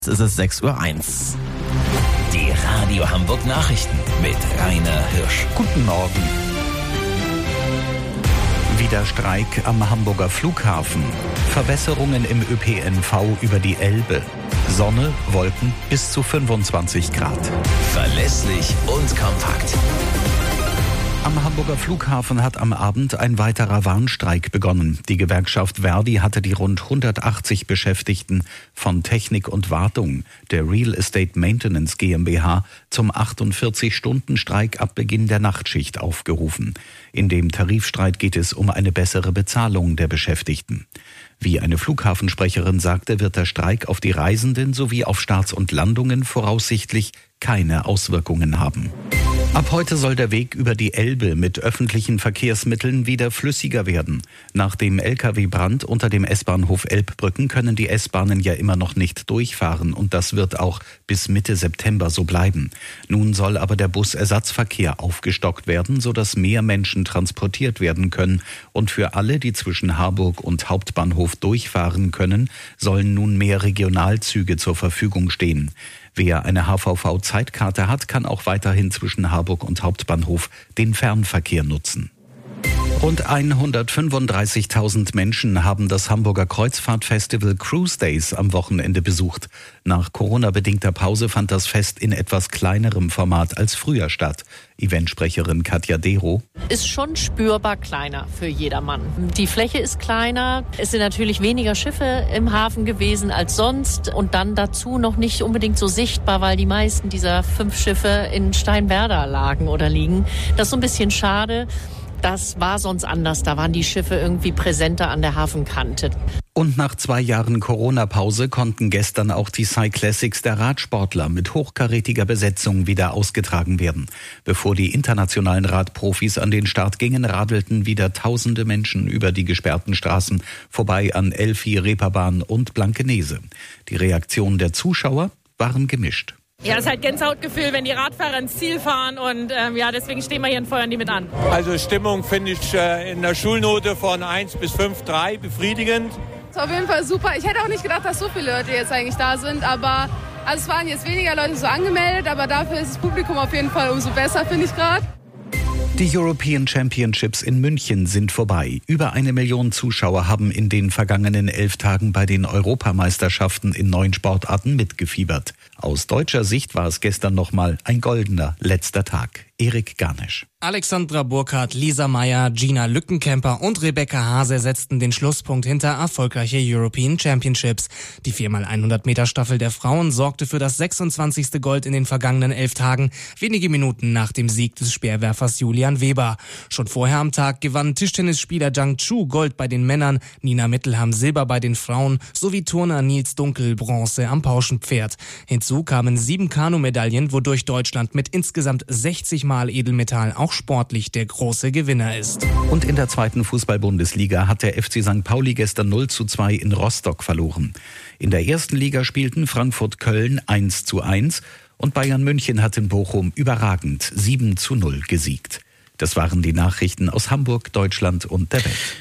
Jetzt ist es 6:01 Uhr. Die Radio Hamburg Nachrichten mit Rainer Hirsch. Guten Morgen. Wieder Streik am Hamburger Flughafen. Verbesserungen im ÖPNV über die Elbe. Sonne, Wolken bis zu 25 Grad. Verlässlich und kompakt. Am Hamburger Flughafen hat am Abend ein weiterer Warnstreik begonnen. Die Gewerkschaft Ver.di hatte die rund 180 Beschäftigten von Technik und Wartung der Real Estate Maintenance GmbH zum 48-Stunden-Streik ab Beginn der Nachtschicht aufgerufen. In dem Tarifstreit geht es um eine bessere Bezahlung der Beschäftigten. Wie eine Flughafensprecherin sagte, wird der Streik auf die Reisenden sowie auf Starts und Landungen voraussichtlich keine Auswirkungen haben. Ab heute soll der Weg über die Elbe mit öffentlichen Verkehrsmitteln wieder flüssiger werden. Nach dem Lkw-Brand unter dem S-Bahnhof Elbbrücken können die S-Bahnen ja immer noch nicht durchfahren und das wird auch bis Mitte September so bleiben. Nun soll aber der Busersatzverkehr aufgestockt werden, sodass mehr Menschen transportiert werden können. Und für alle, die zwischen Harburg und Hauptbahnhof durchfahren können, sollen nun mehr Regionalzüge zur Verfügung stehen. Wer eine HVV-Zeitkarte hat, kann auch weiterhin zwischen Harburg und Hauptbahnhof den Fernverkehr nutzen. Rund 135.000 Menschen haben das Hamburger Kreuzfahrtfestival Cruise Days am Wochenende besucht. Nach Corona-bedingter Pause fand das Fest in etwas kleinerem Format als früher statt. Eventsprecherin Katja Dero. Ist schon spürbar kleiner für jedermann. Die Fläche ist kleiner, es sind natürlich weniger Schiffe im Hafen gewesen als sonst und dann dazu noch nicht unbedingt so sichtbar, weil die meisten dieser 5 Schiffe in Steinwerder lagen oder liegen. Das ist so ein bisschen schade. Das war sonst anders. Da waren die Schiffe irgendwie präsenter an der Hafenkante. Und nach 2 Jahren Corona-Pause konnten gestern auch die Cyclassics der Radsportler mit hochkarätiger Besetzung wieder ausgetragen werden. Bevor die internationalen Radprofis an den Start gingen, radelten wieder tausende Menschen über die gesperrten Straßen vorbei an Elfi, Reeperbahn und Blankenese. Die Reaktionen der Zuschauer waren gemischt. Ja, es ist halt Gänsehautgefühl, wenn die Radfahrer ins Ziel fahren und deswegen stehen wir hier und feuern die mit an. Also Stimmung finde ich in der Schulnote von 1 bis 5, 3 befriedigend. Es ist auf jeden Fall super. Ich hätte auch nicht gedacht, dass so viele Leute jetzt eigentlich da sind, aber es waren jetzt weniger Leute so angemeldet, aber dafür ist das Publikum auf jeden Fall umso besser, finde ich gerade. Die European Championships in München sind vorbei. Über 1 Million Zuschauer haben in den vergangenen 11 Tagen bei den Europameisterschaften in 9 Sportarten mitgefiebert. Aus deutscher Sicht war es gestern nochmal ein goldener letzter Tag. Erik Garnisch. Alexandra Burkhardt, Lisa Meyer, Gina Lückenkämper und Rebecca Hase setzten den Schlusspunkt hinter erfolgreiche European Championships. Die 4x100-Meter-Staffel der Frauen sorgte für das 26. Gold in den vergangenen 11 Tagen, wenige Minuten nach dem Sieg des Speerwerfers Julian Weber. Schon vorher am Tag gewann Tischtennisspieler Zhang Chu Gold bei den Männern, Nina Mittelham Silber bei den Frauen sowie Turner Nils Dunkel Bronze am Pauschenpferd. Hinzu kamen 7 Kanu-Medaillen, wodurch Deutschland mit insgesamt 60 Mal Edelmetall auch sportlich der große Gewinner ist. Und in der 2. Fußball-Bundesliga hat der FC St. Pauli gestern 0:2 in Rostock verloren. In der 1. Liga spielten Frankfurt-Köln 1:1 und Bayern München hat in Bochum überragend 7:0 gesiegt. Das waren die Nachrichten aus Hamburg, Deutschland und der Welt.